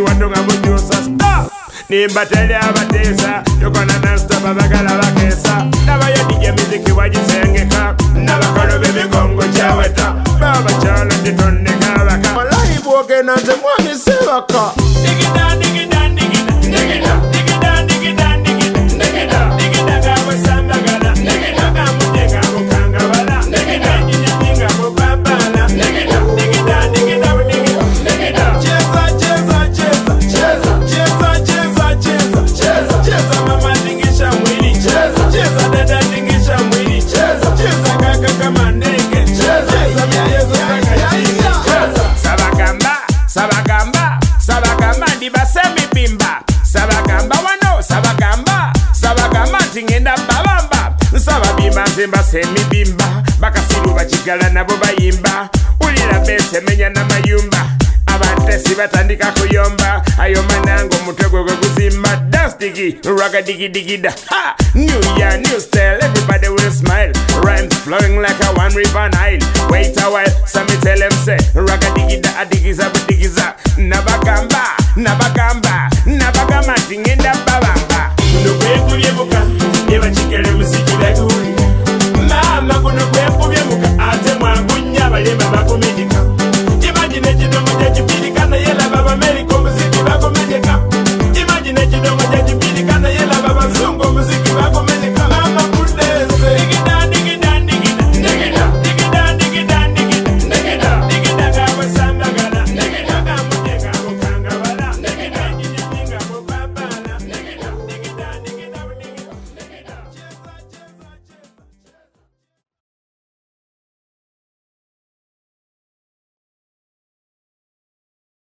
watunga mujusa. Stop! Nimba tele abatesa yokona non-stop abagala bakesa nabayo DJ miziki wajisengeka nabakalo b'emigongo kyaweta baba kyalo titondeka baka wallahi bwoge nanze mwami sebaka digida digida digida digida digida digida digida digida digida gawe sambagala digida gamutenga mukanga bala digida nyinga mubabala digida digida digida digida cheza cheza cheza cheza cheza cheza mama tingisha mwili cheza dada tingisha mwili cheza kaka kama ndege cheza mchezo sabagamba sabagamba sabagamba ndibasemi bimba sabagamba wano sabagamba tingenda babamba sababimba nzemba semi bimba bakasiru bakigala nabo bayimba ulira bese menya na mayumba abatesi batandika kuyomba ayoma nango mutego gwe kuzimba dance digi raga digi digida ha new year new style everybody will smile rhymes flowing like a one river Nile wait a while some tell them say raga digida adigiza budigiza nabagamba